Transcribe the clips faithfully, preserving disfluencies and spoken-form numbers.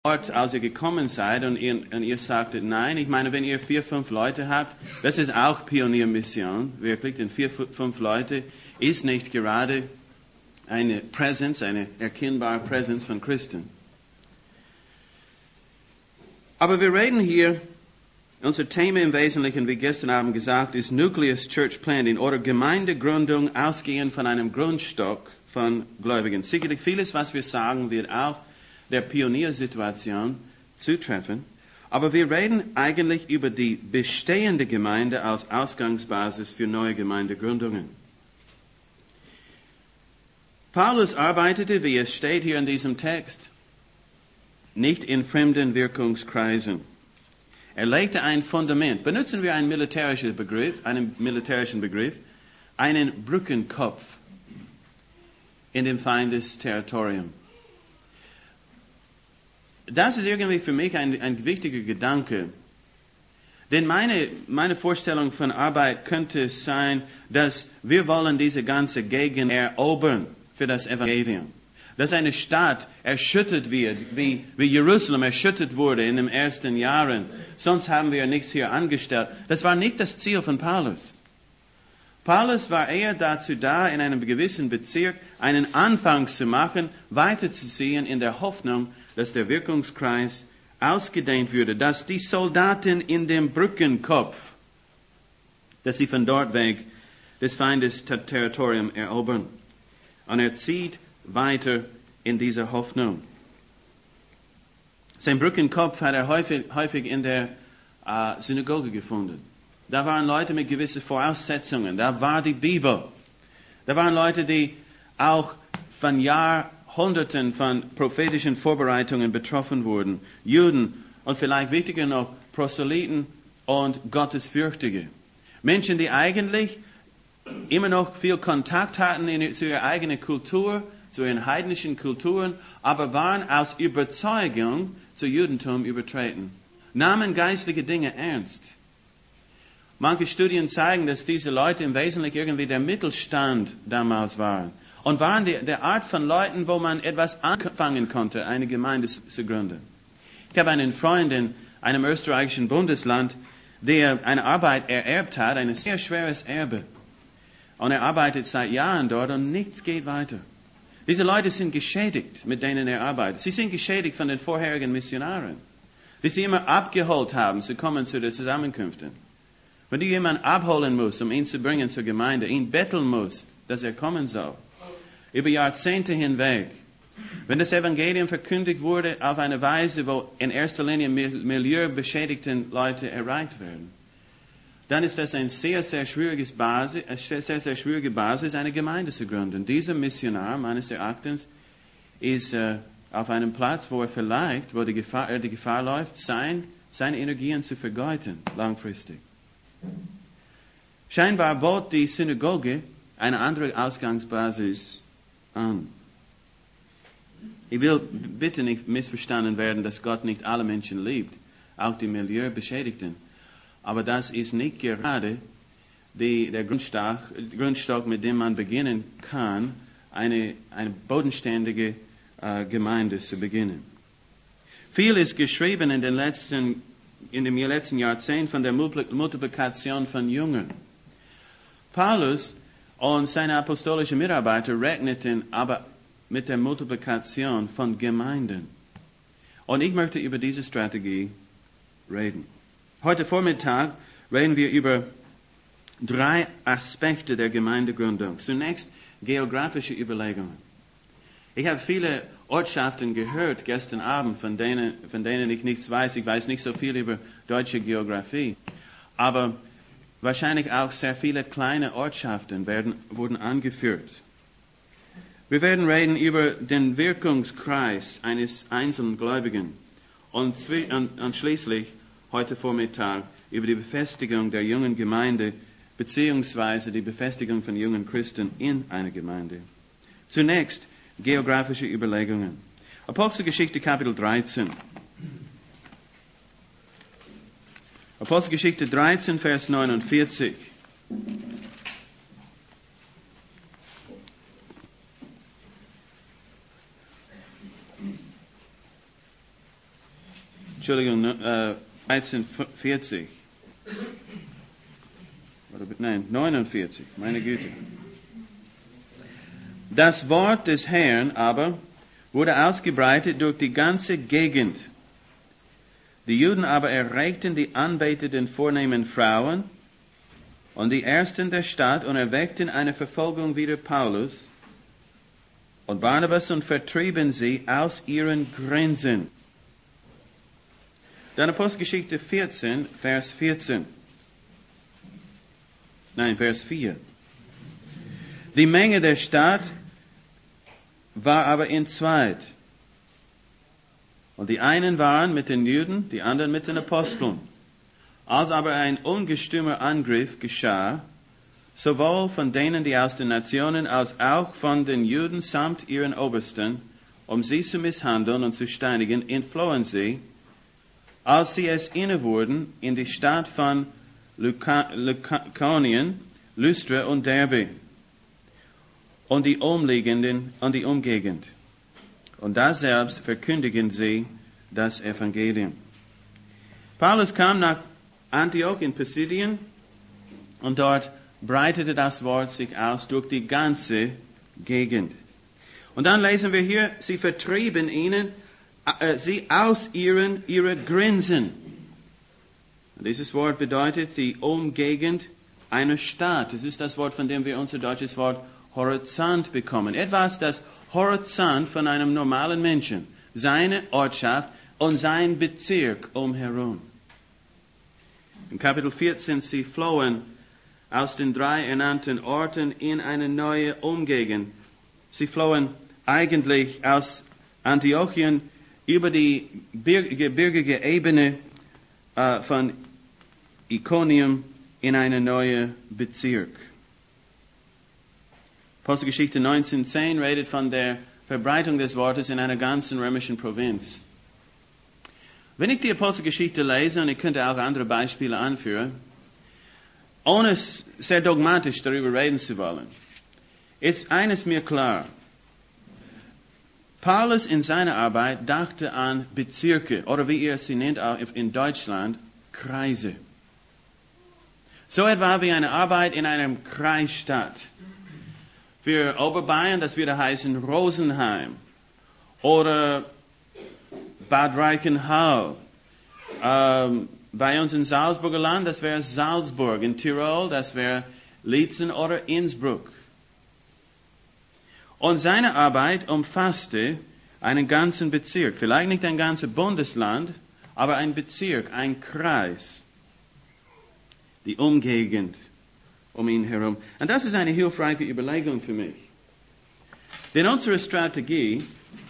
Ort, als ihr gekommen seid und ihr, und ihr sagtet, nein, ich meine, wenn ihr vier, fünf Leute habt, das ist auch Pioniermission, wirklich, denn vier, fünf Leute ist nicht gerade eine Präsenz, eine erkennbare Präsenz von Christen. Aber wir reden hier, unser Thema im Wesentlichen, wie gestern Abend gesagt, ist Nucleus Church Planting oder Gemeindegründung ausgehend von einem Grundstock von Gläubigen. Sicherlich vieles, was wir sagen, wird auch der Pioniersituation zutreffen. Aber wir reden eigentlich über die bestehende Gemeinde als Ausgangsbasis für neue Gemeindegründungen. Paulus arbeitete, wie es steht hier in diesem Text, nicht in fremden Wirkungskreisen. Er legte ein Fundament. Benutzen wir einen militärischen Begriff, einen militärischen Begriff, einen Brückenkopf in dem Feindesterritorium. Das ist irgendwie für mich ein, ein wichtiger Gedanke. Denn meine, meine Vorstellung von Arbeit könnte sein, dass wir wollen diese ganze Gegend erobern für das Evangelium. Dass eine Stadt erschüttert wird, wie, wie Jerusalem erschüttert wurde in den ersten Jahren. Sonst haben wir nichts hier angestellt. Das war nicht das Ziel von Paulus. Paulus war eher dazu da, in einem gewissen Bezirk einen Anfang zu machen, weiterzuziehen in der Hoffnung, dass der Wirkungskreis ausgedehnt würde, dass die Soldaten in dem Brückenkopf, dass sie von dort weg des Feindes Territorium erobern. Und er zieht weiter in dieser Hoffnung. Sein Brückenkopf hat er häufig, häufig in der äh, Synagoge gefunden. Da waren Leute mit gewissen Voraussetzungen. Da war die Bibel. Da waren Leute, die auch von Jahrhunderten von prophetischen Vorbereitungen betroffen wurden. Juden und vielleicht wichtiger noch Proselyten und Gottesfürchtige. Menschen, die eigentlich immer noch viel Kontakt hatten in, zu ihrer eigenen Kultur, zu ihren heidnischen Kulturen, aber waren aus Überzeugung zu Judentum übertreten. Nahmen geistliche Dinge ernst. Manche Studien zeigen, dass diese Leute im Wesentlichen irgendwie der Mittelstand damals waren. Und waren die, der Art von Leuten, wo man etwas anfangen konnte, eine Gemeinde zu gründen. Ich habe einen Freund in einem österreichischen Bundesland, der eine Arbeit ererbt hat, ein sehr schweres Erbe. Und er arbeitet seit Jahren dort und nichts geht weiter. Diese Leute sind geschädigt, mit denen er arbeitet. Sie sind geschädigt von den vorherigen Missionaren, die sie immer abgeholt haben, zu kommen zu den Zusammenkünften. Wenn du jemanden abholen musst, um ihn zu bringen zur Gemeinde, ihn betteln musst, dass er kommen soll, über Jahrzehnte hinweg, wenn das Evangelium verkündigt wurde auf eine Weise, wo in erster Linie milieubeschädigten Leute erreicht werden, dann ist das ein sehr, sehr schwieriges Basis, eine sehr, sehr schwierige Basis, eine Gemeinde zu gründen. Dieser Missionar, meines Erachtens, ist äh, auf einem Platz, wo er vielleicht, wo die Gefahr, er die Gefahr läuft, sein, seine Energien zu vergeuden, langfristig. Scheinbar bot die Synagoge eine andere Ausgangsbasis an. Ich will bitte nicht missverstanden werden, dass Gott nicht alle Menschen liebt, auch die Milieubeschädigten. Aber das ist nicht gerade die, der Grundstock, Grundstock, mit dem man beginnen kann, eine, eine bodenständige äh, Gemeinde zu beginnen. Viel ist geschrieben in den letzten in dem letzten Jahrzehnt von der Multiplikation von Jüngern. Paulus und seine apostolischen Mitarbeiter rechneten aber mit der Multiplikation von Gemeinden. Und ich möchte über diese Strategie reden. Heute Vormittag reden wir über drei Aspekte der Gemeindegründung. Zunächst geografische Überlegungen. Ich habe viele Ortschaften gehört gestern Abend, von denen, von denen ich nichts weiß. Ich weiß nicht so viel über deutsche Geografie. Aber wahrscheinlich auch sehr viele kleine Ortschaften werden, wurden angeführt. Wir werden reden über den Wirkungskreis eines einzelnen Gläubigen. Und, und, und schließlich heute Vormittag über die Befestigung der jungen Gemeinde, beziehungsweise die Befestigung von jungen Christen in einer Gemeinde. Zunächst geografische Überlegungen. Apostelgeschichte Kapitel dreizehn. Apostelgeschichte dreizehn, Vers neunundvierzig. Entschuldigung, äh, dreizehn vierzig. Oder, nein, neunundvierzig, meine Güte. Das Wort des Herrn aber wurde ausgebreitet durch die ganze Gegend. Die Juden aber erregten die anbetenden vornehmen Frauen und die Ersten der Stadt und erweckten eine Verfolgung wider Paulus und Barnabas und vertrieben sie aus ihren Grenzen. Dann Apostelgeschichte vierzehn, Vers vierzehn. Nein, Vers vier. Die Menge der Stadt war aber in zweit. Und die einen waren mit den Juden, die anderen mit den Aposteln. Als aber ein ungestümer Angriff geschah, sowohl von denen, die aus den Nationen, als auch von den Juden samt ihren Obersten, um sie zu misshandeln und zu steinigen, entflohen sie, als sie es inne wurden, in die Stadt von Lykaonien, Lystra und Derbe und die umliegenden und die Umgegend. Und da selbst verkündigen sie das Evangelium. Paulus kam nach Antioch in Pisidien und dort breitete das Wort sich aus durch die ganze Gegend. Und dann lesen wir hier, sie vertrieben ihnen, äh, sie aus ihren, ihrer Grenzen. Und dieses Wort bedeutet die Umgegend einer Stadt. Das ist das Wort, von dem wir unser deutsches Wort Horizont bekommen. Etwas, das Horizont von einem normalen Menschen. Seine Ortschaft und sein Bezirk umherum. In Kapitel vierzehn, sie flohen aus den drei ernannten Orten in eine neue Umgegend. Sie flohen eigentlich aus Antiochien über die gebirgige Ebene äh, von Iconium in eine neue Bezirk. Apostelgeschichte neunzehn zehn redet von der Verbreitung des Wortes in einer ganzen römischen Provinz. Wenn ich die Apostelgeschichte lese, und ich könnte auch andere Beispiele anführen, ohne sehr dogmatisch darüber reden zu wollen, ist eines mir klar. Paulus in seiner Arbeit dachte an Bezirke, oder wie ihr sie nennt auch in Deutschland, Kreise. So etwa wie eine Arbeit in einem Kreisstadt. Für Oberbayern, das würde heißen Rosenheim oder Bad Reichenhall. Ähm, bei uns in Salzburger Land, das wäre Salzburg. In Tirol, das wäre Lietzen oder Innsbruck. Und seine Arbeit umfasste einen ganzen Bezirk. Vielleicht nicht ein ganzes Bundesland, aber ein Bezirk, ein Kreis. Die Umgegend um ihn herum. Und das ist eine hilfreiche Überlegung für mich. Denn unsere Strategie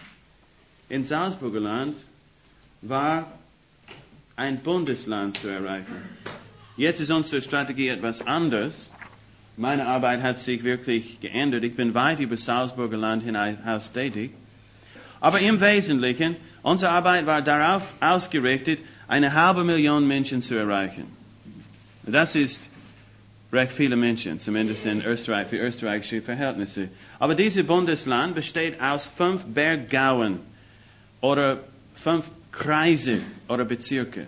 in Salzburger Land war, ein Bundesland zu erreichen. Jetzt ist unsere Strategie etwas anders. Meine Arbeit hat sich wirklich geändert. Ich bin weit über Salzburger Land hinaus tätig. Aber im Wesentlichen, unsere Arbeit war darauf ausgerichtet, eine halbe Million Menschen zu erreichen. Das ist recht viele Menschen, zumindest in Österreich, für österreichische Verhältnisse. Aber dieses Bundesland besteht aus fünf Berggauen oder fünf Kreise oder Bezirke.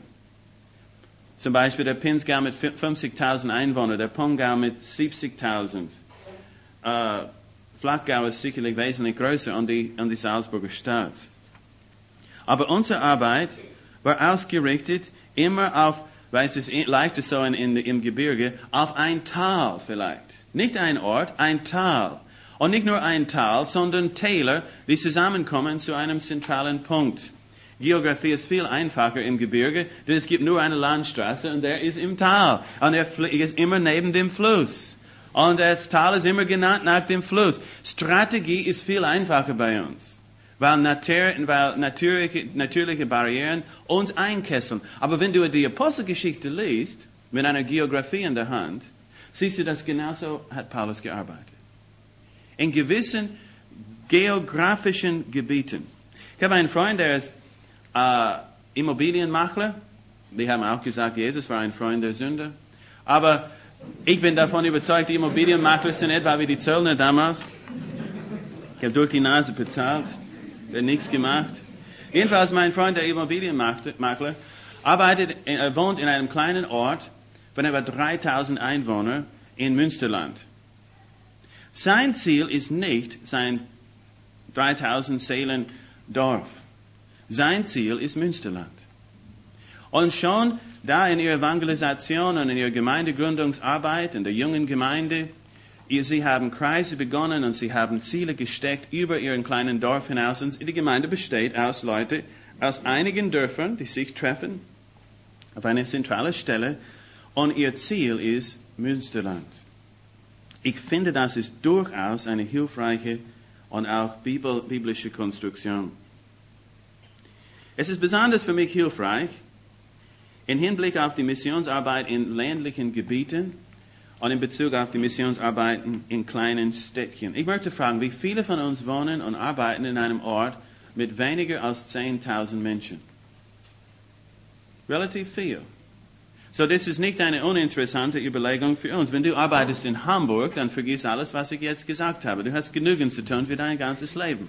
Zum Beispiel der Pinzgau mit fünfzigtausend Einwohnern, der Pongau mit siebzigtausend. Äh, Flachgau ist sicherlich wesentlich größer und die, und die Salzburger Stadt. Aber unsere Arbeit war ausgerichtet immer auf, weil es ist leichter so in, in, im Gebirge, auf ein Tal vielleicht. Nicht ein Ort, ein Tal. Und nicht nur ein Tal, sondern Täler, die zusammenkommen zu einem zentralen Punkt. Geografie ist viel einfacher im Gebirge, denn es gibt nur eine Landstraße und der ist im Tal. Und er ist immer neben dem Fluss. Und das Tal ist immer genannt nach dem Fluss. Strategie ist viel einfacher bei uns. Weil, natur, weil natürliche, natürliche Barrieren uns einkesseln. Aber wenn du die Apostelgeschichte liest, mit einer Geografie in der Hand, siehst du, dass genauso hat Paulus gearbeitet. In gewissen geografischen Gebieten. Ich habe einen Freund, der ist äh, Immobilienmakler. Die haben auch gesagt, Jesus war ein Freund der Sünder. Aber ich bin davon überzeugt, die Immobilienmakler sind etwa wie die Zöllner damals. Ich habe durch die Nase bezahlt. Der hat nichts gemacht. Jedenfalls mein Freund, der Immobilienmakler, arbeitet, er wohnt in einem kleinen Ort von etwa dreitausend Einwohnern in Münsterland. Sein Ziel ist nicht sein dreitausend Seelen Dorf. Sein Ziel ist Münsterland. Und schon da in ihrer Evangelisation und in ihrer Gemeindegründungsarbeit, in der jungen Gemeinde, sie haben Kreise begonnen und sie haben Ziele gesteckt über ihren kleinen Dorf hinaus. Und die Gemeinde besteht aus Leuten aus einigen Dörfern, die sich treffen auf einer zentralen Stelle. Und ihr Ziel ist Münsterland. Ich finde, das ist durchaus eine hilfreiche und auch biblische Konstruktion. Es ist besonders für mich hilfreich, im Hinblick auf die Missionsarbeit in ländlichen Gebieten und in Bezug auf die Missionsarbeiten in kleinen Städtchen. Ich möchte fragen, wie viele von uns wohnen und arbeiten in einem Ort mit weniger als zehntausend Menschen? Relativ viel. So, das ist nicht eine uninteressante Überlegung für uns. Wenn du arbeitest in Hamburg, dann vergiss alles, was ich jetzt gesagt habe. Du hast genügend zu tun für dein ganzes Leben.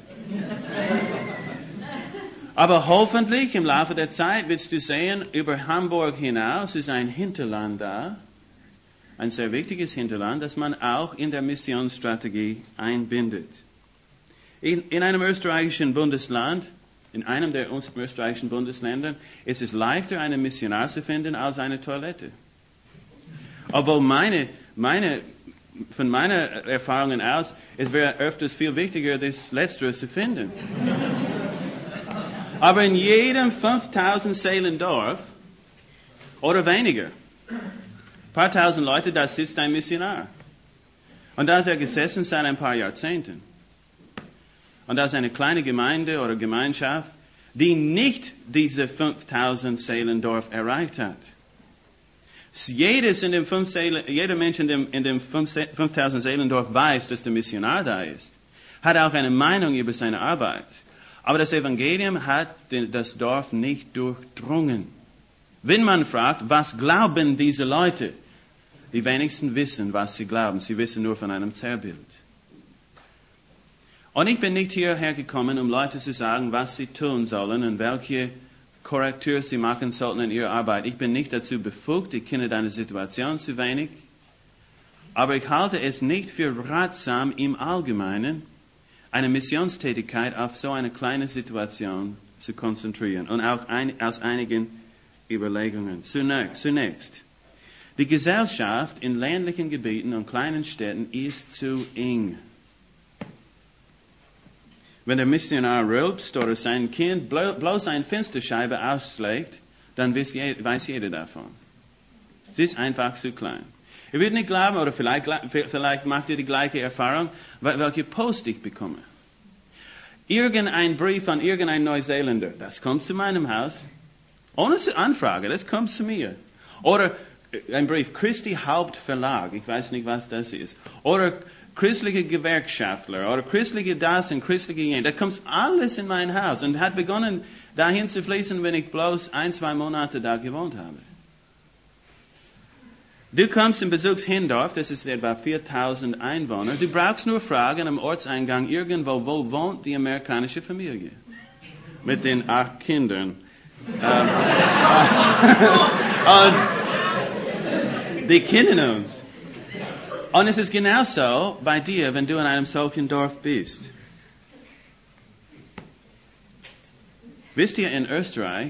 Aber hoffentlich im Laufe der Zeit wirst du sehen, über Hamburg hinaus ist ein Hinterland da, ein sehr wichtiges Hinterland, das man auch in der Missionsstrategie einbindet. In, in einem österreichischen Bundesland, in einem der österreichischen Bundesländer, ist es leichter, einen Missionar zu finden, als eine Toilette. Obwohl meine, meine, von meiner Erfahrungen aus, es wäre öfters viel wichtiger, das Letztere zu finden. Aber in jedem fünftausend Seelen Dorf oder weniger, ein paar tausend Leute, da sitzt ein Missionar. Und da ist er gesessen seit ein paar Jahrzehnten. Und da ist eine kleine Gemeinde oder Gemeinschaft, die nicht diese fünftausend Seelen Dorf erreicht hat. Jedes in dem fünf Seelen, jeder Mensch in dem, in dem fünftausend Seelen Dorf weiß, dass der Missionar da ist, hat auch eine Meinung über seine Arbeit. Aber das Evangelium hat das Dorf nicht durchdrungen. Wenn man fragt, was glauben diese Leute? Die wenigsten wissen, was sie glauben. Sie wissen nur von einem Zerrbild. Und ich bin nicht hierher gekommen, um Leute zu sagen, was sie tun sollen und welche Korrektur sie machen sollten in ihrer Arbeit. Ich bin nicht dazu befugt. Ich kenne deine Situation zu wenig. Aber ich halte es nicht für ratsam im Allgemeinen, eine Missionstätigkeit auf so eine kleine Situation zu konzentrieren und auch ein, aus einigen Überlegungen. Zunächst, zunächst, die Gesellschaft in ländlichen Gebieten und kleinen Städten ist zu eng. Wenn der Missionar rülpst oder sein Kind bloß eine Fensterscheibe ausschlägt, dann weiß jeder davon. Sie ist einfach zu klein. Ihr werdet nicht glauben, oder vielleicht, vielleicht macht ihr die gleiche Erfahrung, welche Post ich bekomme. Irgendein Brief von irgendeinem Neuseeländer, das kommt zu meinem Haus, ohne Anfrage, das kommt zu mir. Oder ein Brief, Christi Hauptverlag, ich weiß nicht, was das ist. Oder christliche Gewerkschaftler, oder christliche das und christliche jenes, da kommt alles in mein Haus und hat begonnen, dahin zu fließen, wenn ich bloß ein, zwei Monate da gewohnt habe. Du kommst in Besuchshindorf, das ist etwa viertausend Einwohner. Du brauchst nur fragen am Ortseingang irgendwo, wo wohnt die amerikanische Familie? Mit den acht Kindern. ähm, und die kennen uns. Und es ist genauso bei dir, wenn du in einem solchen Dorf bist. Wisst ihr, in Österreich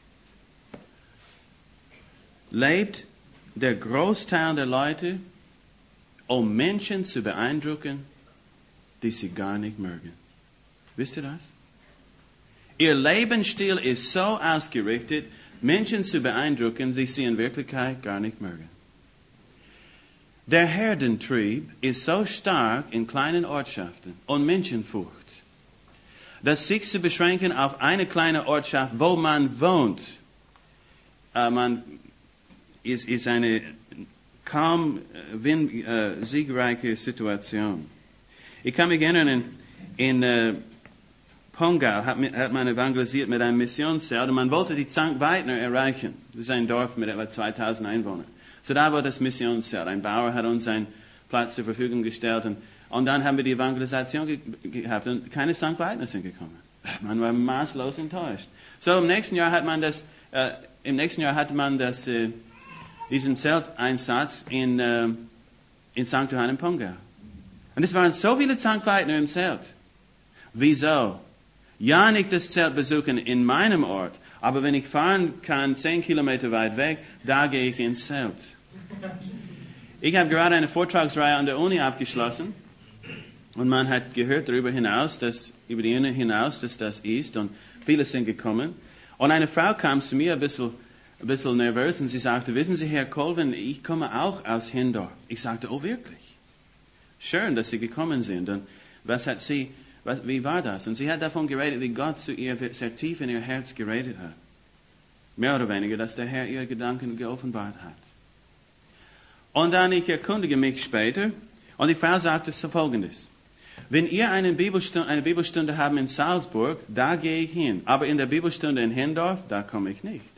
lebt der Großteil der Leute, um Menschen zu beeindrucken, die sie gar nicht mögen. Wisst ihr das? Ihr Lebensstil ist so ausgerichtet, Menschen zu beeindrucken, die sie in Wirklichkeit gar nicht mögen. Der Herdentrieb ist so stark in kleinen Ortschaften und Menschenfurcht, dass sich zu beschränken auf eine kleine Ortschaft, wo man wohnt, äh, man ist, ist eine kaum win, äh, siegreiche Situation. Ich kann mich erinnern, in, in äh, Pongau hat, hat man evangelisiert mit einem Missionszelt und man wollte die Sankt Weidner erreichen. Das ist ein Dorf mit etwa zweitausend Einwohnern. So da war das Missionszelt. Ein Bauer hat uns einen Platz zur Verfügung gestellt und, und dann haben wir die Evangelisation ge- gehabt und keine Sankt Weidner sind gekommen. Man war maßlos enttäuscht. So im nächsten Jahr hat man das, äh, im nächsten Jahr hatte man das, äh, diesen Zelteinsatz in, äh, in Sankt Johann Pongau. Und es waren so viele Zankleitner im Zelt. Wieso? Ja, nicht das Zelt besuchen in meinem Ort, aber wenn ich fahren kann, zehn Kilometer weit weg, da gehe ich ins Zelt. Ich habe gerade eine Vortragsreihe an der Uni abgeschlossen und man hat gehört darüber hinaus, dass, über die Uni hinaus, dass das ist und viele sind gekommen. Und eine Frau kam zu mir ein bisschen, ein bisschen nervös und sie sagte, wissen Sie, Herr Colvin, ich komme auch aus Hindorf. Ich sagte, oh wirklich? Schön, dass Sie gekommen sind. Und was hat sie, was, wie war das? Und sie hat davon geredet, wie Gott zu ihr sehr tief in ihr Herz geredet hat. Mehr oder weniger, dass der Herr ihre Gedanken geoffenbart hat. Und dann ich erkundige mich später, und die Frau sagte so Folgendes. Wenn ihr eine Bibelstunde, eine Bibelstunde haben in Salzburg, da gehe ich hin. Aber in der Bibelstunde in Hindorf, da komme ich nicht.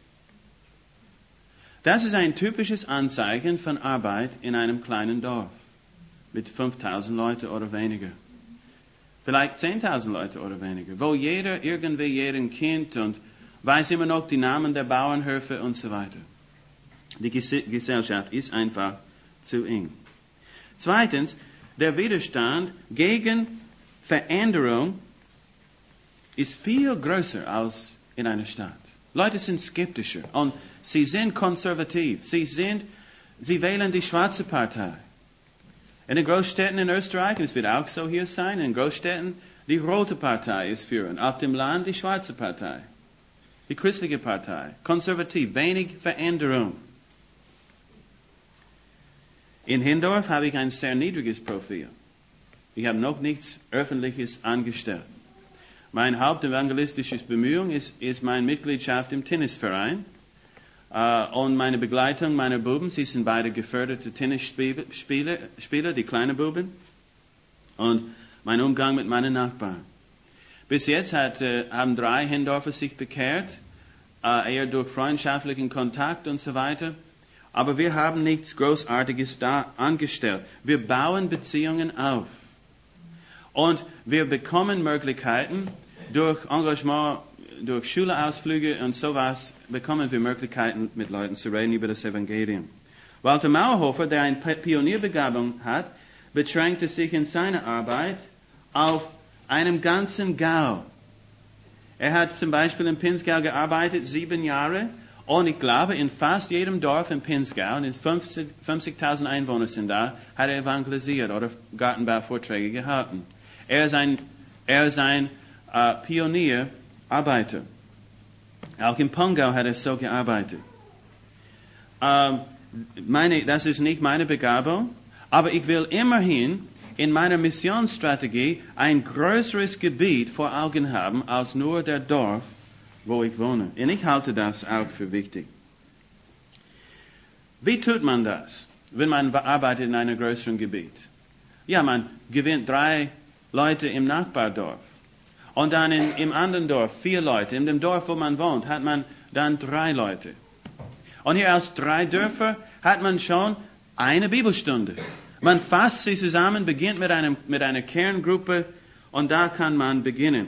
Das ist ein typisches Anzeichen von Arbeit in einem kleinen Dorf. Mit fünftausend Leuten oder weniger. Vielleicht zehntausend Leute oder weniger. Wo jeder irgendwie jeden kennt und weiß immer noch die Namen der Bauernhöfe und so weiter. Die Gesellschaft ist einfach zu eng. Zweitens, der Widerstand gegen Veränderung ist viel größer als in einer Stadt. Leute sind skeptischer und sie sind konservativ. Sie sind, sie wählen die schwarze Partei. In den Großstädten in Österreich, und es wird auch so hier sein, in den Großstädten, die rote Partei ist führend. Auf dem Land die schwarze Partei. Die christliche Partei. Konservativ, wenig Veränderung. In Hindorf habe ich ein sehr niedriges Profil. Ich habe noch nichts Öffentliches angestellt. Mein hauptevangelistisches Bemühung ist, ist meine Mitgliedschaft im Tennisverein. Uh, und meine Begleitung meiner Buben, sie sind beide geförderte Tennisspieler, Spieler, die kleinen Buben. Und mein Umgang mit meinen Nachbarn. Bis jetzt hat, uh, haben drei Hindorfer sich bekehrt, uh, eher durch freundschaftlichen Kontakt und so weiter. Aber wir haben nichts Großartiges da angestellt. Wir bauen Beziehungen auf. Und wir bekommen Möglichkeiten durch Engagement, durch Schulausflüge und sowas, bekommen wir Möglichkeiten, mit Leuten zu reden über das Evangelium. Walter Mauerhofer, der eine Pionierbegabung hat, beschränkte sich in seiner Arbeit auf einem ganzen Gau. Er hat zum Beispiel in Pinzgau gearbeitet, sieben Jahre, und ich glaube, in fast jedem Dorf in Pinzgau, und fünfzigtausend Einwohner sind da, hat er evangelisiert oder Gartenbauvorträge gehalten. Er ist ein, er ist ein uh, Pionierarbeiter. Auch in Pongau hat er so gearbeitet. Uh, meine, das ist nicht meine Begabung, aber ich will immerhin in meiner Missionsstrategie ein größeres Gebiet vor Augen haben, als nur der Dorf, wo ich wohne. Und ich halte das auch für wichtig. Wie tut man das, wenn man arbeitet in einem größeren Gebiet? Ja, man gewinnt drei Leute im Nachbardorf. Und dann in, im anderen Dorf vier Leute. In dem Dorf, wo man wohnt, hat man dann drei Leute. Und hier aus drei Dörfern hat man schon eine Bibelstunde. Man fasst sie zusammen, beginnt mit, einem, mit einer Kerngruppe und da kann man beginnen.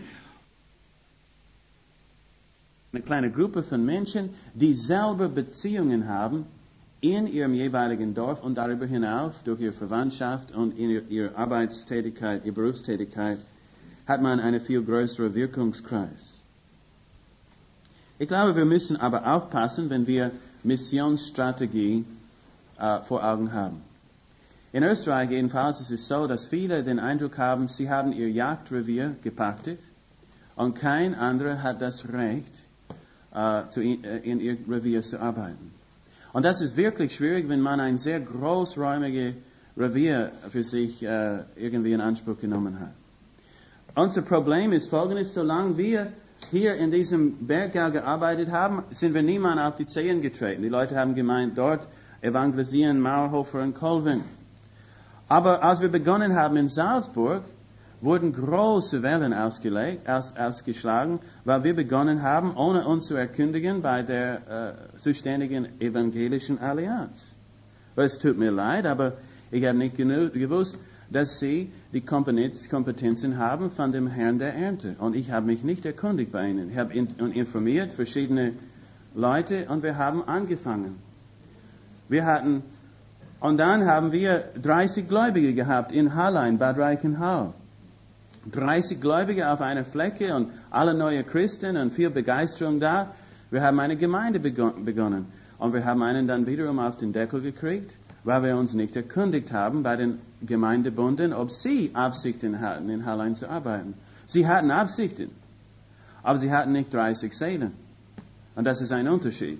Eine kleine Gruppe von Menschen, die selber Beziehungen haben in ihrem jeweiligen Dorf und darüber hinaus durch ihre Verwandtschaft und in ihrer, ihrer Arbeitstätigkeit, ihrer Berufstätigkeit, hat man einen viel größeren Wirkungskreis. Ich glaube, wir müssen aber aufpassen, wenn wir Missionsstrategie äh, vor Augen haben. In Österreich jedenfalls ist es so, dass viele den Eindruck haben, sie haben ihr Jagdrevier gepachtet und kein anderer hat das Recht, äh, zu, äh, in ihr Revier zu arbeiten. Und das ist wirklich schwierig, wenn man ein sehr großräumiges Revier für sich äh, irgendwie in Anspruch genommen hat. Unser Problem ist folgendes: Solange wir hier in diesem Berggau gearbeitet haben, sind wir niemand auf die Zehen getreten. Die Leute haben gemeint, dort evangelisieren Mauerhofer und Colvin. Aber als wir begonnen haben in Salzburg, wurden große Wellen ausgelegt, aus, ausgeschlagen, weil wir begonnen haben, ohne uns zu erkündigen, bei der äh, zuständigen evangelischen Allianz. Es tut mir leid, aber ich habe nicht genug gewusst, dass sie die Kompetenz, Kompetenzen haben von dem Herrn der Ernte. Und ich habe mich nicht erkundigt bei ihnen. Ich habe in, informiert verschiedene Leute und wir haben angefangen. Wir hatten, und dann haben wir dreißig Gläubige gehabt in Hallein, Bad Reichenhall. dreißig Gläubige auf einer Fläche und alle neue Christen und viel Begeisterung da. Wir haben eine Gemeinde begonnen. Und wir haben einen dann wiederum auf den Deckel gekriegt, weil wir uns nicht erkundigt haben bei den Gemeindebunden, ob sie Absichten hatten, in Hallein zu arbeiten. Sie hatten Absichten, aber sie hatten nicht dreißig Seelen. Und das ist ein Unterschied.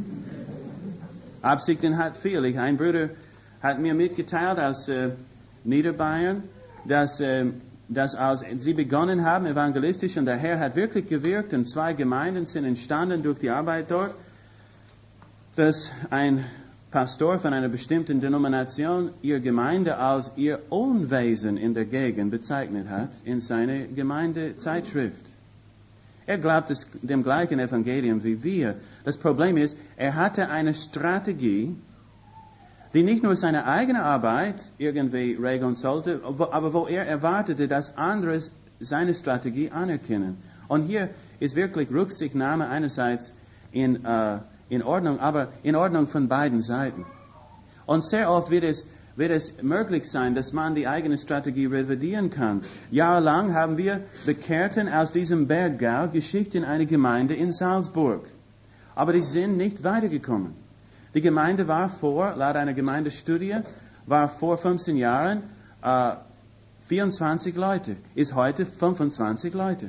Absichten hat viel. Ich, ein Bruder hat mir mitgeteilt aus äh, Niederbayern, dass, äh, dass als sie begonnen haben, evangelistisch, und der Herr hat wirklich gewirkt, und zwei Gemeinden sind entstanden durch die Arbeit dort, dass ein Pastor von einer bestimmten Denomination ihre Gemeinde als ihr Unwesen in der Gegend bezeichnet hat in seiner Gemeindezeitschrift. Er glaubt es dem gleichen Evangelium wie wir. Das Problem ist, er hatte eine Strategie, die nicht nur seine eigene Arbeit irgendwie regeln sollte, aber wo er erwartete, dass andere seine Strategie anerkennen. Und hier ist wirklich Rücksichtnahme einerseits in, uh, in Ordnung, aber in Ordnung von beiden Seiten. Und sehr oft wird es wird es möglich sein, dass man die eigene Strategie revidieren kann. Jahrelang haben wir Bekehrten aus diesem Berggau geschickt in eine Gemeinde in Salzburg. Aber die sind nicht weitergekommen. Die Gemeinde war vor, laut einer Gemeindestudie, war vor fünfzehn Jahren äh, vierundzwanzig Leute, ist heute fünfundzwanzig Leute.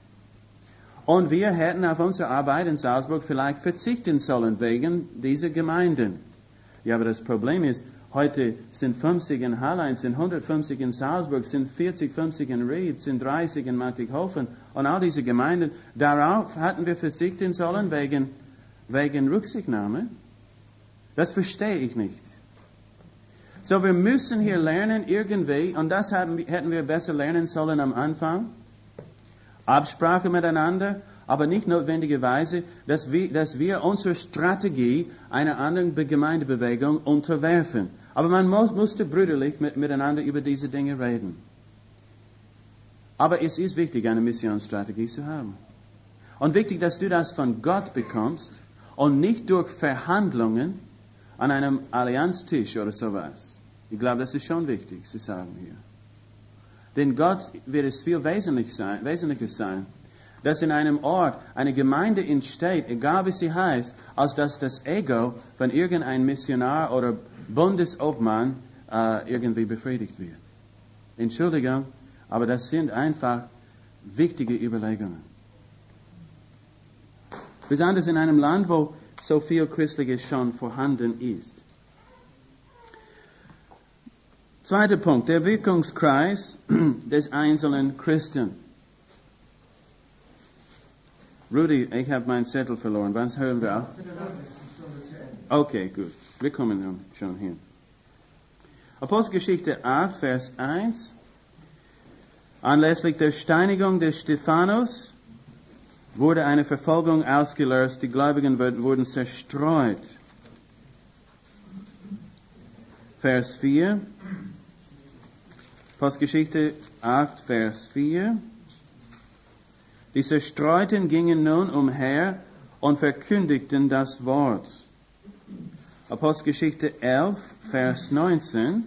Und wir hätten auf unsere Arbeit in Salzburg vielleicht verzichten sollen wegen dieser Gemeinden. Ja, aber das Problem ist, heute sind fünfzig in Hallein, sind hundertfünfzig in Salzburg, sind vierzig, fünfzig in Ried, sind dreißig in Mattighofen und all diese Gemeinden. Darauf hatten wir verzichten sollen wegen, wegen Rücksichtnahme. Das verstehe ich nicht. So, wir müssen hier lernen irgendwie, und das hätten wir besser lernen sollen am Anfang. Absprache miteinander, aber nicht notwendigerweise, dass wir, dass wir unsere Strategie einer anderen Gemeindebewegung unterwerfen. Aber man muss, musste brüderlich mit, miteinander über diese Dinge reden. Aber es ist wichtig, eine Missionsstrategie zu haben. Und wichtig, dass du das von Gott bekommst und nicht durch Verhandlungen an einem Allianztisch oder sowas. Ich glaube, das ist schon wichtig zu sagen hier. Denn Gott wird es viel wesentlich sein, wesentlicher sein, dass in einem Ort eine Gemeinde entsteht, egal wie sie heißt, als dass das Ego von irgendeinem Missionar oder Bundesobmann äh, irgendwie befriedigt wird. Entschuldigung, aber das sind einfach wichtige Überlegungen. Besonders in einem Land, wo so viel Christliches schon vorhanden ist. Zweiter Punkt, der Wirkungskreis des einzelnen Christen. Rudi, ich habe meinen Zettel verloren. Was hören wir auf? Okay, gut. Wir kommen dann schon hin. Apostelgeschichte acht, Vers eins. Anlässlich der Steinigung des Stephanus wurde eine Verfolgung ausgelöst. Die Gläubigen wurden zerstreut. Vers vier. Apostelgeschichte acht, Vers vier. Die Zerstreuten gingen nun umher und verkündigten das Wort. Apostelgeschichte elf, Vers neunzehn.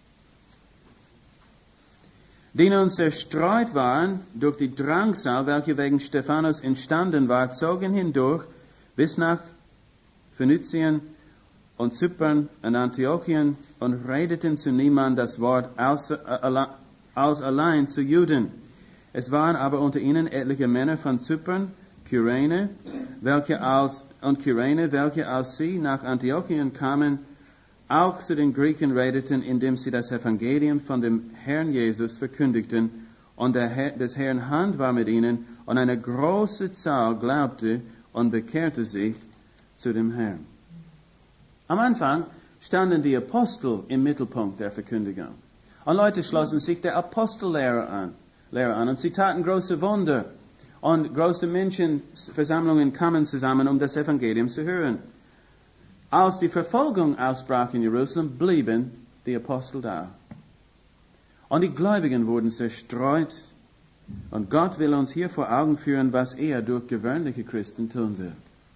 Die nun zerstreut waren durch die Drangsal, welche wegen Stephanus entstanden war, zogen hindurch bis nach Phönizien und Zypern und Antiochien und redeten zu niemand das Wort, außer, als allein zu Juden. Es waren aber unter ihnen etliche Männer von Zypern, Kyrene, welche als, und Kyrene, welche als sie nach Antiochien kamen, auch zu den Griechen redeten, indem sie das Evangelium von dem Herrn Jesus verkündigten. Und der Herr, des Herrn Hand war mit ihnen, und eine große Zahl glaubte und bekehrte sich zu dem Herrn. Am Anfang standen die Apostel im Mittelpunkt der Verkündigung. Und Leute schlossen sich der Apostellehre an. Lehre an. Und sie taten große Wunder. Und große Menschenversammlungen kamen zusammen, um das Evangelium zu hören. Als die Verfolgung ausbrach in Jerusalem, blieben die Apostel da. Und die Gläubigen wurden zerstreut. Und Gott will uns hier vor Augen führen, was er durch gewöhnliche Christen tun will.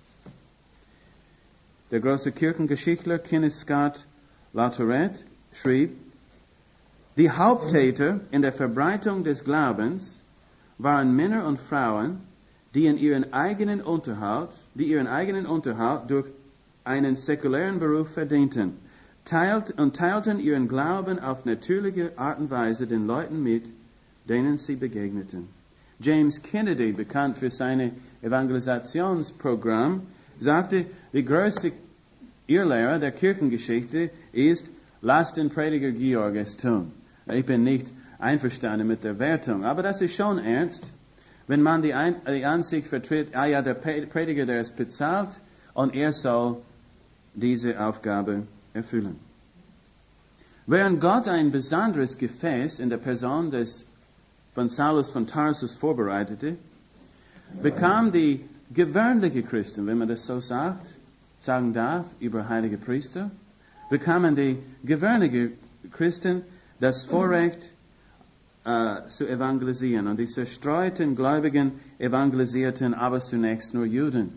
Der große Kirchengeschichtler Kenneth Scott Latourette schrieb, die Haupttäter in der Verbreitung des Glaubens waren Männer und Frauen, die in ihren eigenen Unterhalt, die ihren eigenen Unterhalt durch einen säkulären Beruf verdienten, teilt, und teilten ihren Glauben auf natürliche Art und Weise den Leuten mit, denen sie begegneten. James Kennedy, bekannt für sein Evangelisationsprogramm, sagte, die größte Irrlehre der Kirchengeschichte ist, lasst den Prediger Georg es tun. Ich bin nicht einverstanden mit der Wertung, aber das ist schon ernst, wenn man die, Ein- die Ansicht vertritt, ah ja, der Prediger, der ist bezahlt und er soll diese Aufgabe erfüllen. Während Gott ein besonderes Gefäß in der Person des von Saulus von Tarsus vorbereitete, bekam die gewöhnliche Christen, wenn man das so sagt, sagen darf, über heilige Priester, bekamen die gewöhnliche Christen das Vorrecht äh, zu evangelisieren. Und die zerstreuten Gläubigen evangelisierten aber zunächst nur Juden.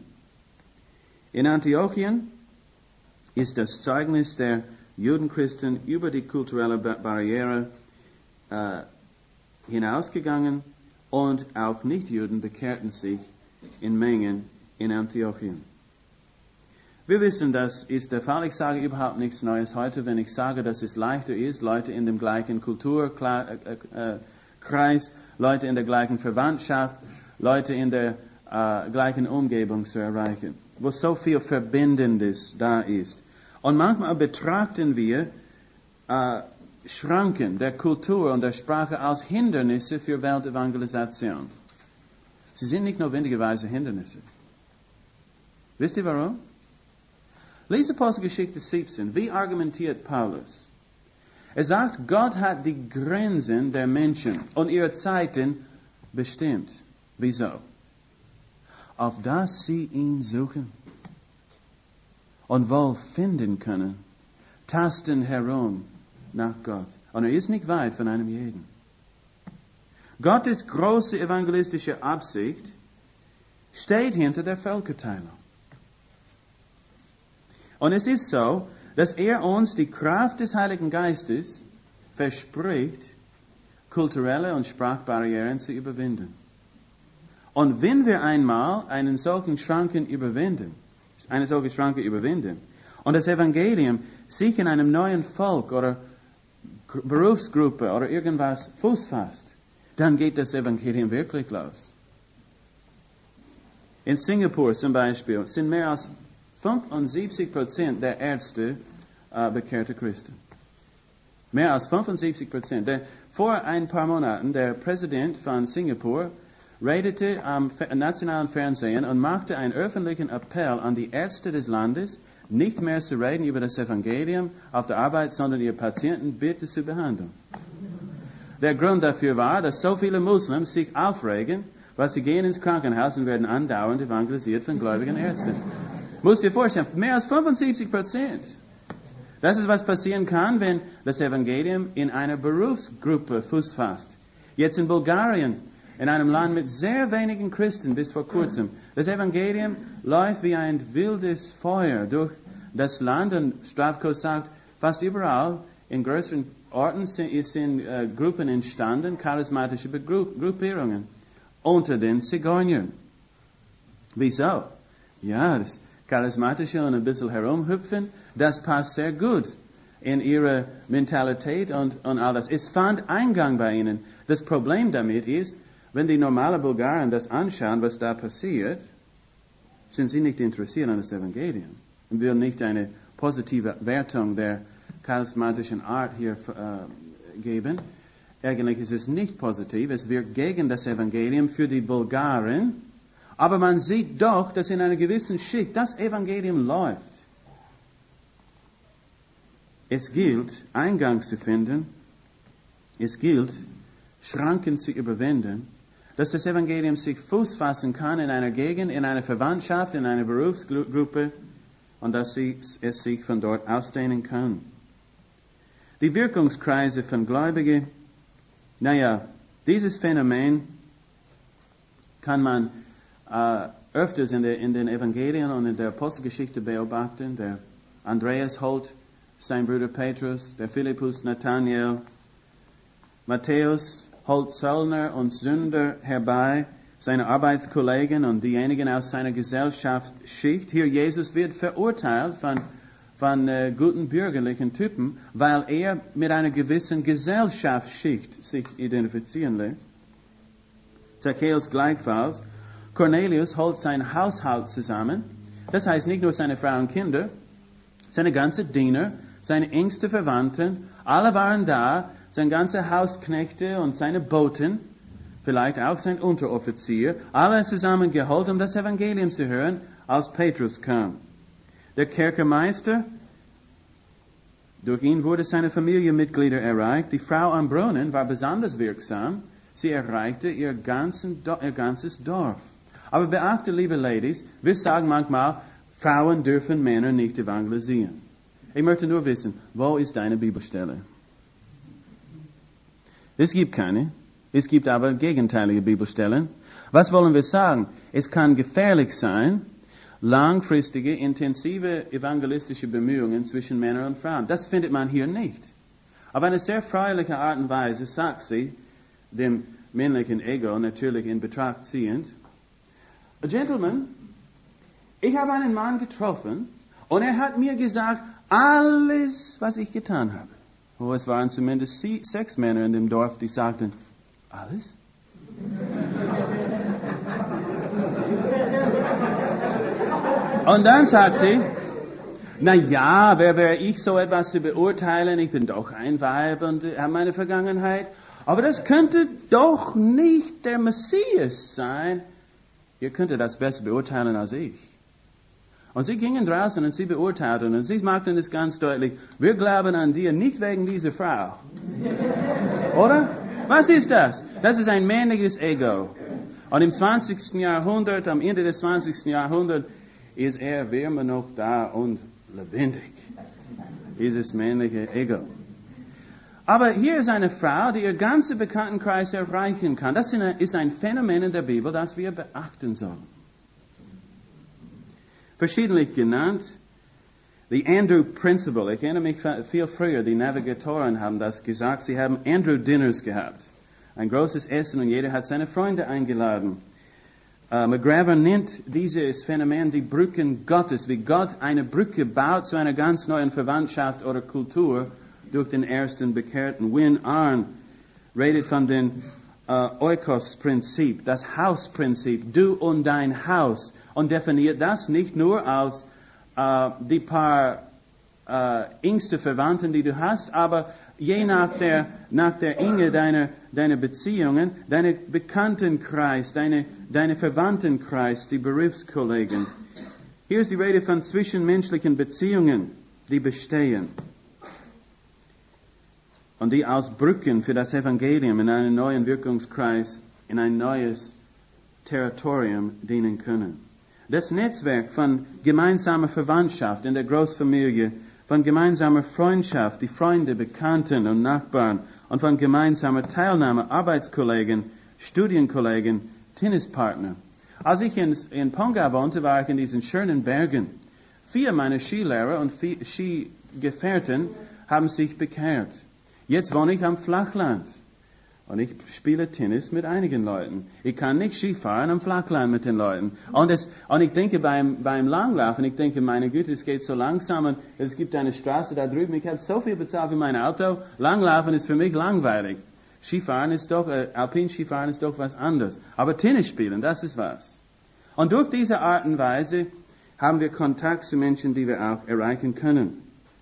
In Antiochien ist das Zeugnis der Judenchristen über die kulturelle Barriere äh, hinausgegangen und auch Nichtjuden bekehrten sich in Mengen in Antiochien. Wir wissen, das ist der Fall. Ich sage überhaupt nichts Neues heute, wenn ich sage, dass es leichter ist, Leute in dem gleichen Kulturkreis, Leute in der gleichen Verwandtschaft, Leute in der äh, gleichen Umgebung zu erreichen, wo so viel Verbindendes da ist. Und manchmal betrachten wir äh, Schranken der Kultur und der Sprache als Hindernisse für Weltevangelisation. Sie sind nicht notwendigerweise Hindernisse. Wisst ihr warum? Lese Apostelgeschichte siebzehn. Wie argumentiert Paulus? Er sagt, Gott hat die Grenzen der Menschen und ihrer Zeiten bestimmt. Wieso? Auf dass sie ihn suchen und wohl finden können, tasten herum nach Gott. Und er ist nicht weit von einem jeden. Gottes große evangelistische Absicht steht hinter der Völkerteilung. Und es ist so, dass er uns die Kraft des Heiligen Geistes verspricht, kulturelle und Sprachbarrieren zu überwinden. Und wenn wir einmal einen solchen Schranken überwinden, eine solche Schranke überwinden, und das Evangelium sich in einem neuen Volk oder Berufsgruppe oder irgendwas Fuß fasst, dann geht das Evangelium wirklich los. In Singapur zum Beispiel sind mehr als fünfundsiebzig Prozent der Ärzte äh, bekehrte Christen. Mehr als fünfundsiebzig Prozent. Der, vor ein paar Monaten, der Präsident von Singapur redete am nationalen Fernsehen und machte einen öffentlichen Appell an die Ärzte des Landes, nicht mehr zu reden über das Evangelium auf der Arbeit, sondern ihre Patienten bitte zu behandeln. Der Grund dafür war, dass so viele Muslims sich aufregen, weil sie gehen ins Krankenhaus und werden andauernd evangelisiert von gläubigen Ärzten. Musst dir vorstellen, mehr als fünfundsiebzig Prozent. Das ist, was passieren kann, wenn das Evangelium in einer Berufsgruppe Fuß fasst. Jetzt in Bulgarien, in einem Land mit sehr wenigen Christen bis vor kurzem, das Evangelium läuft wie ein wildes Feuer durch das Land und Stravko sagt, fast überall in größeren Orten sind, sind äh, Gruppen entstanden, charismatische Begru- Gruppierungen unter den Zigeunern. Wieso? Ja, das Charismatische und ein bisschen herumhüpfen, das passt sehr gut in ihre Mentalität und, und all das. Es fand Eingang bei ihnen. Das Problem damit ist, wenn die normalen Bulgaren das anschauen, was da passiert, sind sie nicht interessiert an das Evangelium und will nicht eine positive Wertung der charismatischen Art hier äh, geben. Eigentlich ist es nicht positiv, es wirkt gegen das Evangelium für die Bulgaren, aber man sieht doch, dass in einer gewissen Schicht das Evangelium läuft. Es gilt, Eingang zu finden, es gilt, Schranken zu überwinden, dass das Evangelium sich Fuß fassen kann in einer Gegend, in einer Verwandtschaft, in einer Berufsgruppe und dass sie, es sich von dort ausdehnen kann. Die Wirkungskreise von Gläubigen Naja, dieses Phänomen kann man äh, öfters in, der, in den Evangelien und in der Apostelgeschichte beobachten. Der Andreas holt sein Bruder Petrus, der Philippus Nathanael, Matthäus holt Zöllner und Sünder herbei, seine Arbeitskollegen und diejenigen aus seiner Gesellschaftsschicht. Hier Jesus wird verurteilt von, von äh, guten bürgerlichen Typen, weil er mit einer gewissen Gesellschaftsschicht sich identifizieren lässt. Zacchaeus gleichfalls. Cornelius holt sein Haushalt zusammen. Das heißt nicht nur seine Frau und Kinder, seine ganze Diener, seine engsten Verwandten, alle waren da, sein ganzer Hausknechte und seine Boten, vielleicht auch sein Unteroffizier, alle zusammengeholt, um das Evangelium zu hören, als Petrus kam. Der Kerkermeister, durch ihn wurde seine Familienmitglieder erreicht. Die Frau am Brunnen war besonders wirksam. Sie erreichte ihr, ganzen, ihr ganzes Dorf. Aber beachte, liebe Ladies, wir sagen manchmal, Frauen dürfen Männer nicht evangelisieren. Ich möchte nur wissen, wo ist deine Bibelstelle? Es gibt keine. Es gibt aber gegenteilige Bibelstellen. Was wollen wir sagen? Es kann gefährlich sein, langfristige, intensive evangelistische Bemühungen zwischen Männern und Frauen. Das findet man hier nicht. Auf eine sehr freiliche Art und Weise sagt sie, dem männlichen Ego natürlich in Betracht ziehend, Gentlemen, ich habe einen Mann getroffen und er hat mir gesagt, alles, was ich getan habe. Oh, es waren zumindest sechs Männer in dem Dorf, die sagten, alles? Und dann sagt sie, na ja, wer wäre ich, so etwas zu beurteilen? Ich bin doch ein Weib und habe meine Vergangenheit. Aber das könnte doch nicht der Messias sein. Ihr könntet das besser beurteilen als ich. Und sie gingen draußen und sie beurteilten und sie machten es ganz deutlich, wir glauben an dir nicht wegen dieser Frau. Oder? Was ist das? Das ist ein männliches Ego. Und im zwanzigsten Jahrhundert, am Ende des zwanzigsten Jahrhunderts, ist er wie immer noch da und lebendig. Dieses männliche Ego. Aber hier ist eine Frau, die ihr ganzen Bekanntenkreis erreichen kann. Das ist ein Phänomen in der Bibel, das wir beachten sollen. Verschiedentlich genannt, the Andrew Principle. Ich erinnere mich viel früher, die Navigatoren haben das gesagt. Sie haben Andrew Dinners gehabt. Ein großes Essen und jeder hat seine Freunde eingeladen. Uh, McGraven nennt dieses Phänomen die Brücken Gottes, wie Gott eine Brücke baut zu einer ganz neuen Verwandtschaft oder Kultur durch den ersten Bekehrten. Win Arn redet von dem uh, Oikos-Prinzip, das Hausprinzip, du und dein Haus, und definiert das nicht nur als uh, die paar uh, engste Verwandten, die du hast, aber je nach der, nach der Enge deiner, deiner Beziehungen, deine Bekanntenkreis, deine, deine Verwandtenkreis, die Berufskollegen. Hier ist die Rede von zwischenmenschlichen Beziehungen, die bestehen und die als Brücken für das Evangelium in einen neuen Wirkungskreis, in ein neues Territorium dienen können. Das Netzwerk von gemeinsamer Verwandtschaft in der Großfamilie, von gemeinsamer Freundschaft, die Freunde, Bekannten und Nachbarn, und von gemeinsamer Teilnahme, Arbeitskollegen, Studienkollegen, Tennispartner. Als ich in, in Ponga wohnte, war ich in diesen schönen Bergen. Vier meiner Skilehrer und vier Skigefährten haben sich bekehrt. Jetzt wohne ich am Flachland. Und ich spiele Tennis mit einigen Leuten. Ich kann nicht Skifahren am Flachland mit den Leuten. Und, es, und ich denke beim, beim Langlaufen, ich denke, meine Güte, es geht so langsam und es gibt eine Straße da drüben. Ich habe so viel bezahlt für mein Auto. Langlaufen ist für mich langweilig. Skifahren ist doch, äh, Alpinskifahren ist doch was anderes. Aber Tennis spielen, das ist was. Und durch diese Art und Weise haben wir Kontakt zu Menschen, die wir auch erreichen können.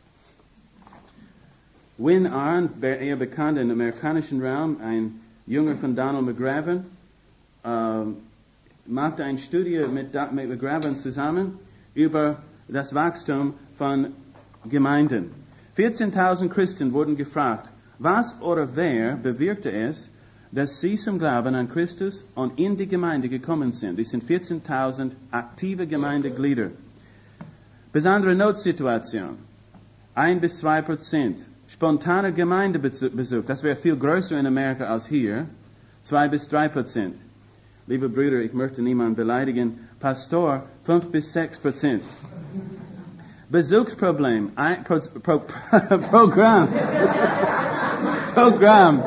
Win Arndt, wäre eher bekannt im amerikanischen Raum, ein Jünger von Donald McGraven, äh, machte eine Studie mit, mit McGraven zusammen über das Wachstum von Gemeinden. vierzehntausend Christen wurden gefragt, was oder wer bewirkte es, dass sie zum Glauben an Christus und in die Gemeinde gekommen sind. Das sind vierzehntausend aktive Gemeindeglieder. Besondere Notsituation, ein bis zwei Prozent. Spontaner Gemeindebesuch, das wäre viel größer in Amerika als hier, zwei bis drei Prozent. Liebe Brüder, ich möchte niemanden beleidigen. Pastor, fünf bis sechs Prozent. Besuchsproblem, ein Pro, Pro, Pro, Programm. Programm.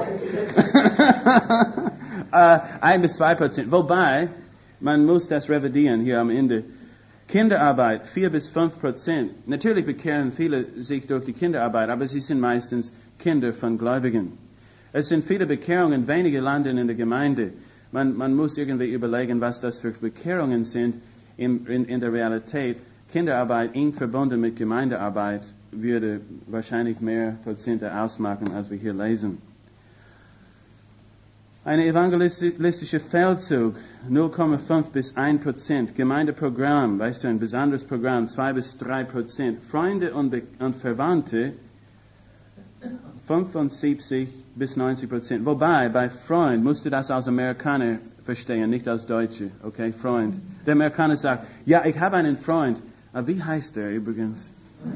uh, ein bis zwei Prozent. Wobei, man muss das revidieren hier am Ende. Kinderarbeit, vier bis fünf Prozent. Natürlich bekehren viele sich durch die Kinderarbeit, aber sie sind meistens Kinder von Gläubigen. Es sind viele Bekehrungen, wenige landen in der Gemeinde. Man, man muss irgendwie überlegen, was das für Bekehrungen sind in, in, in der Realität. Kinderarbeit eng verbunden mit Gemeindearbeit würde wahrscheinlich mehr Prozente ausmachen, als wir hier lesen. Ein evangelistischer Feldzug, null Komma fünf bis ein Prozent. Gemeindeprogramm, weißt du, ein besonderes Programm, zwei bis drei Prozent. Freunde und, Be- und Verwandte, fünfundsiebzig bis neunzig Prozent. Wobei, bei Freund musst du das als Amerikaner verstehen, nicht als Deutsche. Okay, Freund. Der Amerikaner sagt, ja, ich habe einen Freund. Aber wie heißt der übrigens?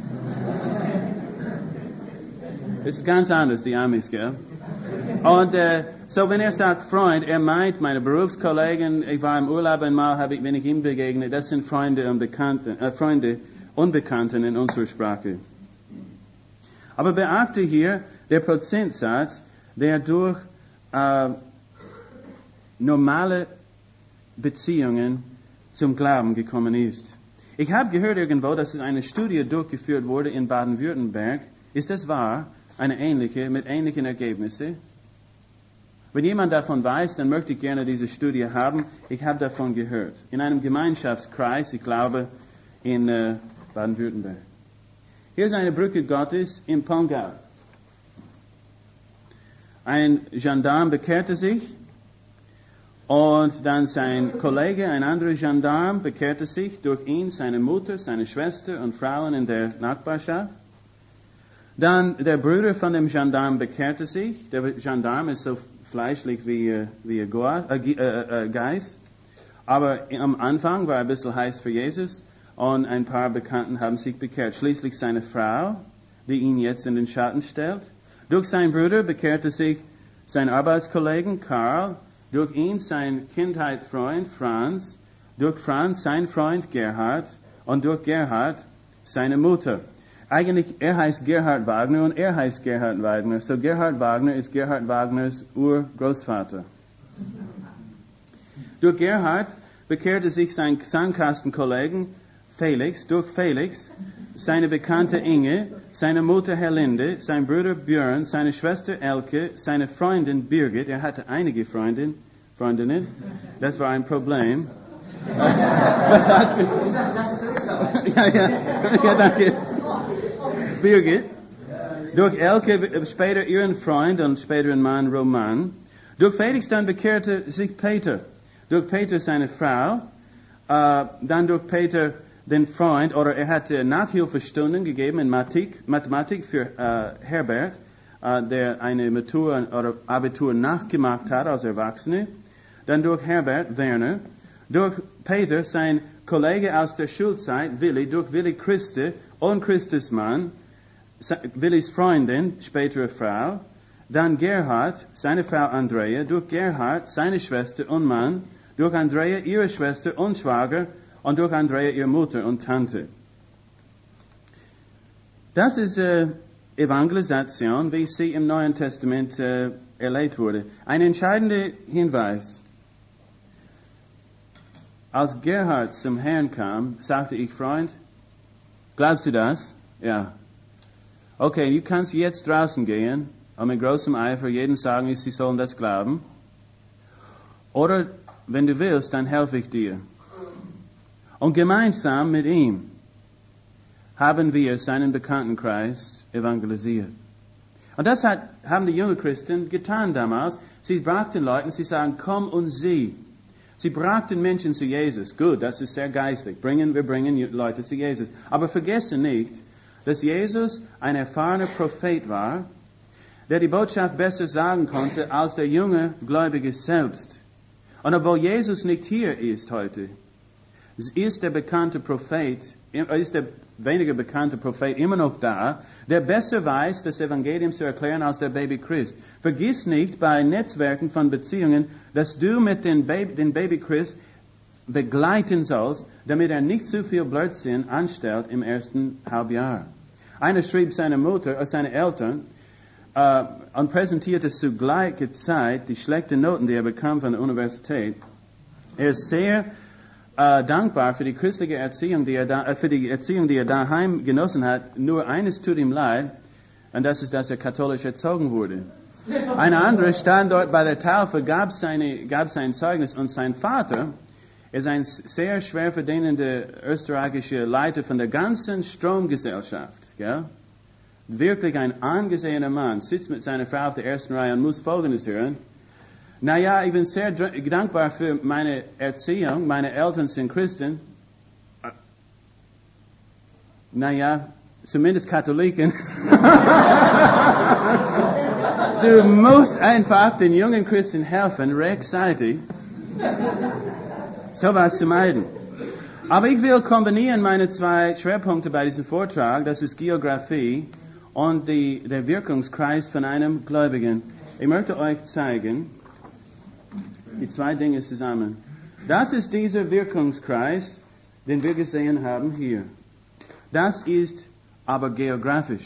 Ist ganz anders, die Amis, gell? Und äh, so, wenn er sagt Freund, er meint meine Berufskollegen, ich war im Urlaub einmal, habe ich, wenn ich ihm begegne, das sind Freunde und Bekannte, äh, Freunde, Unbekannten in unserer Sprache. Aber beachte hier, der Prozentsatz, der durch äh, normale Beziehungen zum Glauben gekommen ist. Ich habe gehört irgendwo, dass es eine Studie durchgeführt wurde in Baden-Württemberg. Ist das wahr? Eine ähnliche, mit ähnlichen Ergebnissen? Wenn jemand davon weiß, dann möchte ich gerne diese Studie haben. Ich habe davon gehört. In einem Gemeinschaftskreis, ich glaube, in äh, Baden-Württemberg. Hier ist eine Brücke Gottes in Pongau. Ein Gendarm bekehrte sich und dann sein Kollege, ein anderer Gendarm, bekehrte sich durch ihn, seine Mutter, seine Schwester und Frauen in der Nachbarschaft. Dann der Bruder von dem Gendarm bekehrte sich. Der Gendarm ist so fleischlich wie, wie ein Goa, äh, äh, äh, Geist. Aber am Anfang war er ein bisschen heiß für Jesus und ein paar Bekannten haben sich bekehrt. Schließlich seine Frau, die ihn jetzt in den Schatten stellt. Durch seinen Bruder bekehrte sich sein Arbeitskollegen Karl, durch ihn sein Kindheitsfreund Franz, durch Franz sein Freund Gerhard und durch Gerhard seine Mutter. Eigentlich, er heißt Gerhard Wagner und er heißt Gerhard Wagner. So Gerhard Wagner ist Gerhard Wagners Urgroßvater. Durch Gerhard bekehrte sich sein Sandkastenkollegen Felix, durch Felix seine Bekannte Inge, seine Mutter Herlinde, sein Bruder Björn, seine Schwester Elke, seine Freundin Birgit. Er hatte einige Freundin, Freundinnen. Das war ein Problem. Was hat für... ja, ja, ja, danke. Birgit. Durch Elke später ihren Freund und späteren Mann Roman. Durch Felix dann bekehrte sich Peter. Durch Peter seine Frau. Äh, dann durch Peter den Freund, oder er hatte Nachhilfestunden gegeben in Mathematik, Mathematik für äh, Herbert, äh, der eine Matur oder Abitur nachgemacht hat als Erwachsene. Dann durch Herbert Werner. Durch Peter, sein Kollege aus der Schulzeit, Willi, durch Willi Christe und Christus Mann, Willis Freundin, spätere Frau. Dann Gerhard, seine Frau Andrea, durch Gerhard, seine Schwester und Mann, durch Andrea, ihre Schwester und Schwager, und durch Andrea, ihre Mutter und Tante. Das ist äh, Evangelisation, wie sie im Neuen Testament äh, erlebt wurde. Ein entscheidender Hinweis. Als Gerhard zum Herrn kam, sagte ich, Freund, glaubst du das? Ja. Okay, du kannst jetzt draußen gehen und mit großem Eifer jedem sagen, sie sollen das glauben. Oder, wenn du willst, dann helfe ich dir. Und gemeinsam mit ihm haben wir seinen Bekanntenkreis evangelisiert. Und das hat, haben die jungen Christen getan damals. Sie brachten Leuten, sie sagen, komm und sieh. Sie brachten Menschen zu Jesus. Gut, das ist sehr geistlich. Bringen, wir bringen Leute zu Jesus. Aber vergesse nicht, dass Jesus ein erfahrener Prophet war, der die Botschaft besser sagen konnte als der junge Gläubige selbst. Und obwohl Jesus nicht hier ist heute, ist der bekannte Prophet, ist der weniger bekannte Prophet immer noch da, der besser weiß, das Evangelium zu erklären als der Baby Christ. Vergiss nicht bei Netzwerken von Beziehungen, dass du mit dem Baby, den Baby Christ begleiten sollst, damit er nicht zu viel Blödsinn anstellt im ersten Halbjahr. Einer schrieb seiner Mutter, äh, seine Eltern, äh, und präsentierte zur gleichen Zeit die schlechten Noten, die er bekam von der Universität. Er ist sehr äh, dankbar für die christliche Erziehung, die er da, äh, für die Erziehung, die er daheim genossen hat. Nur eines tut ihm leid, und das ist, dass er katholisch erzogen wurde. Ein anderer stand dort bei der Taufe, gab, seine, gab sein Zeugnis, und sein Vater ist ein sehr schwer verdienender österreichischer Leiter von der ganzen Stromgesellschaft. Gell? Wirklich ein angesehener Mann, sitzt mit seiner Frau auf der ersten Reihe und muss Folgendes hören. Naja, ich bin sehr dankbar für meine Erziehung. Meine Eltern sind Christen. Naja, zumindest Katholiken. Du musst einfach den jungen Christen helfen, rechtzeitig sowas zu meiden. Aber ich will kombinieren meine zwei Schwerpunkte bei diesem Vortrag. Das ist Geografie und die, der Wirkungskreis von einem Gläubigen. Ich möchte euch zeigen, die zwei Dinge zusammen. Das ist dieser Wirkungskreis, den wir gesehen haben hier. Das ist aber geografisch.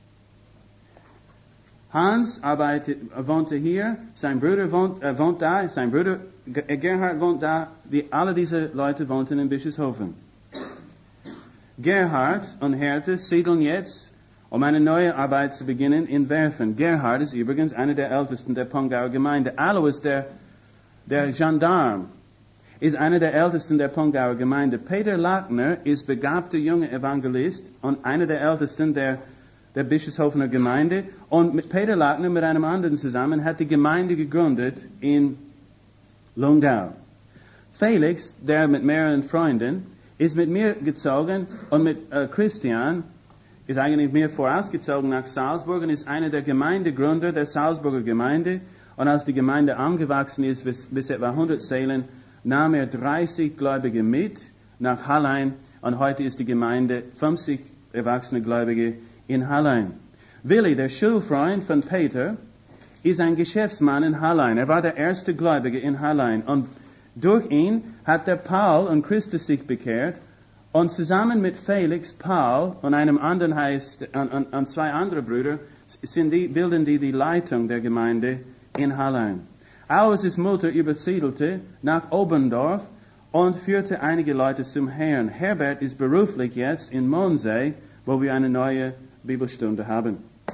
Hans arbeitet, wohnte hier, sein Bruder wohnt, äh, wohnt da, sein Bruder Gerhard wohnt da, die, alle diese Leute wohnten in Bischofshofen. Gerhard und Hertha siedeln jetzt, um eine neue Arbeit zu beginnen, in Werfen. Gerhard ist übrigens einer der Ältesten der Pongauer Gemeinde. Alois, der, der Gendarm, ist einer der Ältesten der Pongauer Gemeinde. Peter Lackner ist begabter junger Evangelist und einer der Ältesten der der Bischofshofener Gemeinde, und mit Peter Lackner, mit einem anderen zusammen, hat die Gemeinde gegründet in Lungau. Felix, der mit mehreren Freunden, ist mit mir gezogen, und mit äh, Christian ist eigentlich mir vorausgezogen nach Salzburg und ist einer der Gemeindegründer der Salzburger Gemeinde. Und als die Gemeinde angewachsen ist bis, bis etwa hundert Seelen, nahm er dreißig Gläubige mit nach Hallein, und heute ist die Gemeinde fünfzig erwachsene Gläubige in Hallein. Willi, der Schulfreund von Peter, ist ein Geschäftsmann in Hallein. Er war der erste Gläubige in Hallein. Und durch ihn hat der Paul und Christus sich bekehrt. Und zusammen mit Felix, Paul und einem anderen heißt, und, und, und zwei andere Brüder, sind die, bilden die die Leitung der Gemeinde in Hallein. Alois' Mutter übersiedelte nach Oberndorf und führte einige Leute zum Herrn. Herbert ist beruflich jetzt in Mondsee, wo wir eine neue Bibelstunde haben.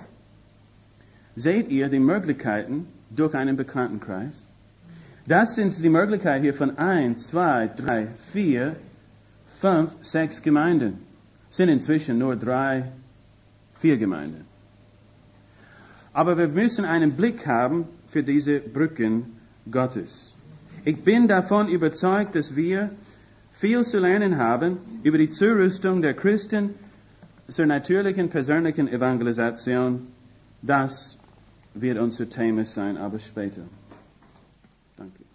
Seht ihr die Möglichkeiten durch einen Bekanntenkreis? Das sind die Möglichkeiten hier von eins, zwei, drei, vier, fünf, sechs Gemeinden. Es sind inzwischen nur drei, vier Gemeinden. Aber wir müssen einen Blick haben für diese Brücken Gottes. Ich bin davon überzeugt, dass wir viel zu lernen haben über die Zurüstung der Christen zur natürlichen, persönlichen Evangelisation. Das wird unser Thema sein, aber später. Danke.